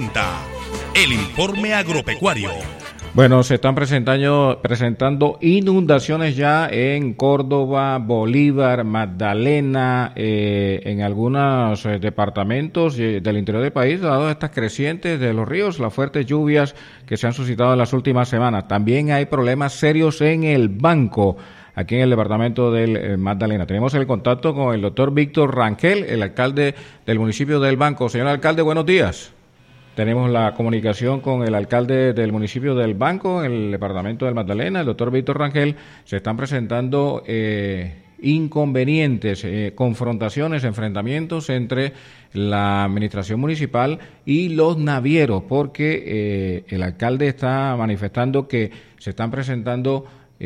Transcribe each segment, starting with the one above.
presenta el informe agropecuario. Bueno, se están presentando inundaciones ya en Córdoba, Bolívar, Magdalena, en algunos departamentos del interior del país, dado estas crecientes de los ríos, las fuertes lluvias que se han suscitado en las últimas semanas. También hay problemas serios en el Banco, aquí en el departamento del Magdalena. Tenemos el contacto con el doctor Víctor Rangel, el alcalde del municipio del Banco. Señor alcalde, buenos días. Tenemos la comunicación con el alcalde del municipio del Banco, en el departamento del Magdalena, el doctor Víctor Rangel. Se están presentando inconvenientes, confrontaciones, enfrentamientos entre la administración municipal y los navieros, porque el alcalde está manifestando que se están presentando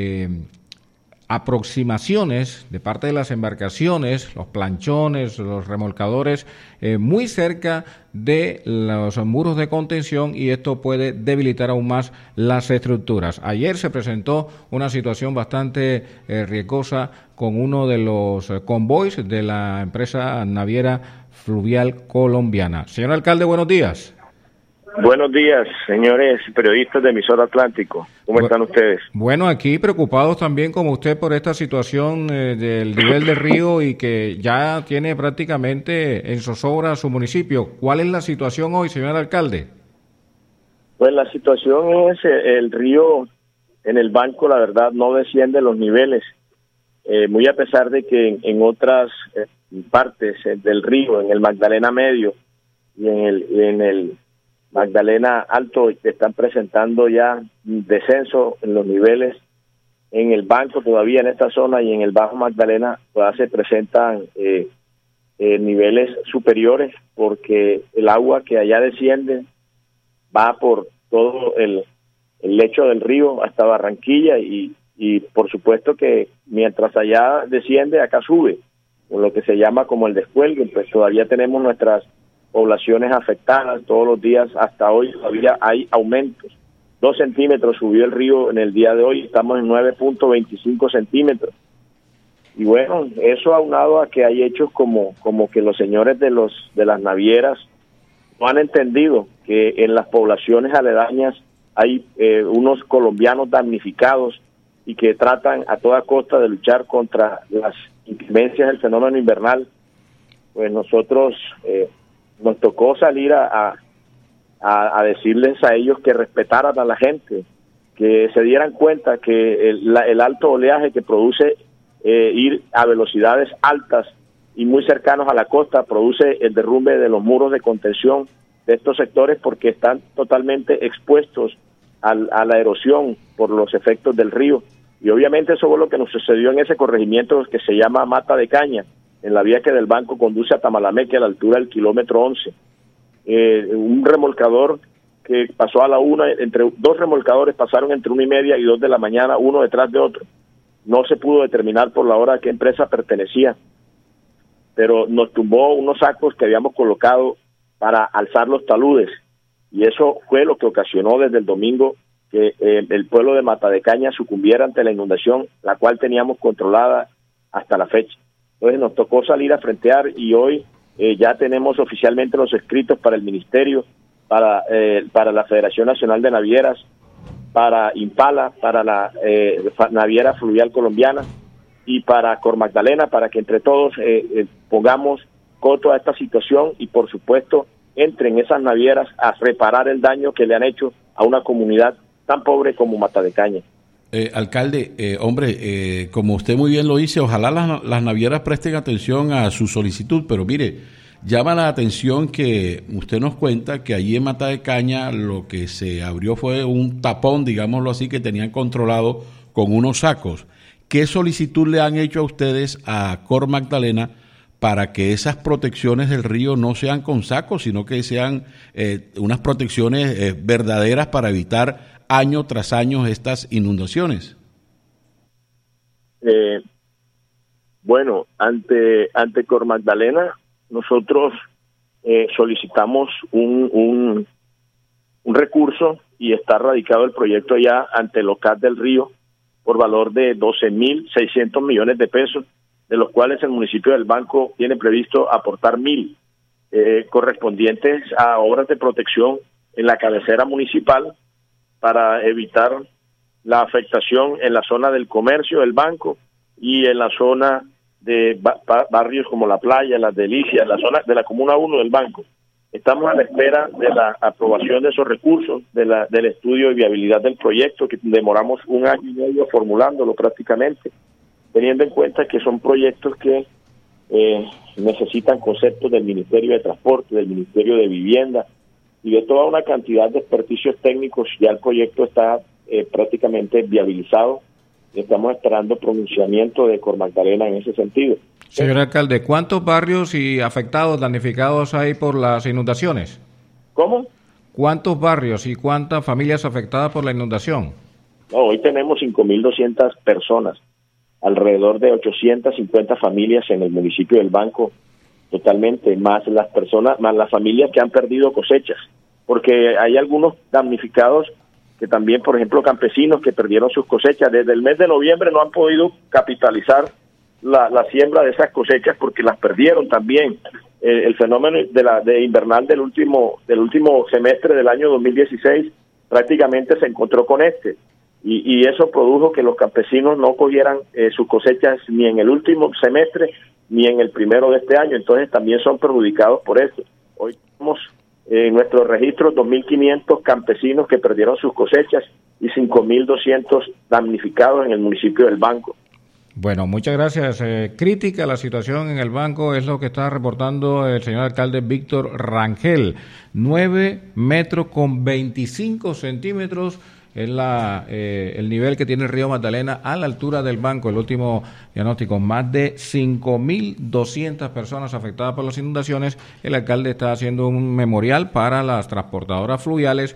aproximaciones de parte de las embarcaciones, los planchones, los remolcadores, muy cerca de los muros de contención, y esto puede debilitar aún más las estructuras. Ayer se presentó una situación bastante riesgosa con uno de los convoys de la empresa naviera Fluvial Colombiana. Señor alcalde, buenos días. Buenos días, señores periodistas de Emisor Atlántico. ¿Cómo están ustedes? Bueno, aquí preocupados también como usted por esta situación del nivel del río y que ya tiene prácticamente en zozobra su municipio. ¿Cuál es la situación hoy, señor alcalde? Pues la situación es el río en el Banco, la verdad, no desciende los niveles, muy a pesar de que en otras partes del río, en el Magdalena Medio y en el Magdalena Alto, están presentando ya descenso en los niveles. En el Banco todavía en esta zona y en el Bajo Magdalena todavía se presentan niveles superiores, porque el agua que allá desciende va por todo el lecho del río hasta Barranquilla y por supuesto que mientras allá desciende, acá sube, con lo que se llama como el descuelgue. Pues todavía tenemos nuestras poblaciones afectadas todos los días. Hasta hoy todavía hay aumentos. 2 centímetros subió el río en el día de hoy, estamos en 9.25 centímetros. Y bueno, eso aunado a que hay hechos como que los señores de las navieras no han entendido que en las poblaciones aledañas hay unos colombianos damnificados y que tratan a toda costa de luchar contra las inclemencias del fenómeno invernal. Pues nosotros nos tocó salir a decirles a ellos que respetaran a la gente, que se dieran cuenta que el alto oleaje que produce ir a velocidades altas y muy cercanos a la costa produce el derrumbe de los muros de contención de estos sectores, porque están totalmente expuestos a la erosión por los efectos del río. Y obviamente eso fue lo que nos sucedió en ese corregimiento que se llama Mata de Caña, en la vía que del Banco conduce a Tamalameque, a la altura del kilómetro 11. Un remolcador que pasó a la 1, dos remolcadores pasaron entre 1:30 y 2 de la mañana, uno detrás de otro. No se pudo determinar por la hora a qué empresa pertenecía, pero nos tumbó unos sacos que habíamos colocado para alzar los taludes, y eso fue lo que ocasionó desde el domingo que el pueblo de Mata de Caña sucumbiera ante la inundación, la cual teníamos controlada hasta la fecha. Entonces nos tocó salir a frentear, y hoy ya tenemos oficialmente los escritos para el Ministerio, para la Federación Nacional de Navieras, para Impala, para la Naviera Fluvial Colombiana y para Cormagdalena, para que entre todos pongamos coto a esta situación y por supuesto entren esas navieras a reparar el daño que le han hecho a una comunidad tan pobre como Mata de Caña. Alcalde, como usted muy bien lo dice, ojalá las navieras presten atención a su solicitud, pero mire, llama la atención que usted nos cuenta que allí en Mata de Caña lo que se abrió fue un tapón, digámoslo así, que tenían controlado con unos sacos. ¿Qué solicitud le han hecho a ustedes a Cor Magdalena para que esas protecciones del río no sean con sacos, sino que sean unas protecciones verdaderas para evitar año tras año estas inundaciones? Bueno, ante Cor Magdalena nosotros solicitamos un recurso, y está radicado el proyecto ya ante el OCAT del Río por valor de 12.600 millones de pesos, de los cuales el municipio del Banco tiene previsto aportar 1.000. correspondientes a obras de protección en la cabecera municipal para evitar la afectación en la zona del comercio, del banco, y en la zona de barrios como La Playa, Las Delicias, la zona de la Comuna 1 del banco. Estamos a la espera de la aprobación de esos recursos, del estudio de viabilidad del proyecto, que demoramos 1 año y medio formulándolo prácticamente, teniendo en cuenta que son proyectos que necesitan conceptos del Ministerio de Transporte, del Ministerio de Vivienda y de toda una cantidad de experticios técnicos. Ya el proyecto está prácticamente viabilizado. Estamos esperando pronunciamiento de Cor Magdalena en ese sentido. Señor alcalde, ¿cuántos barrios y afectados, damnificados hay por las inundaciones? ¿Cómo? ¿Cuántos barrios y cuántas familias afectadas por la inundación? No, hoy tenemos 5.200 personas, alrededor de 850 familias en el municipio del Banco, totalmente, más las personas, más las familias que han perdido cosechas, porque hay algunos damnificados que también, por ejemplo, campesinos que perdieron sus cosechas. Desde el mes de noviembre no han podido capitalizar la siembra de esas cosechas porque las perdieron también. El fenómeno de invernal del último semestre del año 2016 prácticamente se encontró con y eso produjo que los campesinos no cogieran sus cosechas ni en el último semestre ni en el primero de este año. Entonces también son perjudicados por eso. Hoy tenemos en nuestros registros 2.500 campesinos que perdieron sus cosechas y 5.200 damnificados en el municipio del Banco. Bueno, muchas gracias. Crítica a la situación en el banco es lo que está reportando el señor alcalde Víctor Rangel. 9 metros con 25 centímetros es el nivel que tiene el río Magdalena a la altura del banco. El último diagnóstico, más de 5.200 personas afectadas por las inundaciones. El alcalde está haciendo un memorial para las transportadoras fluviales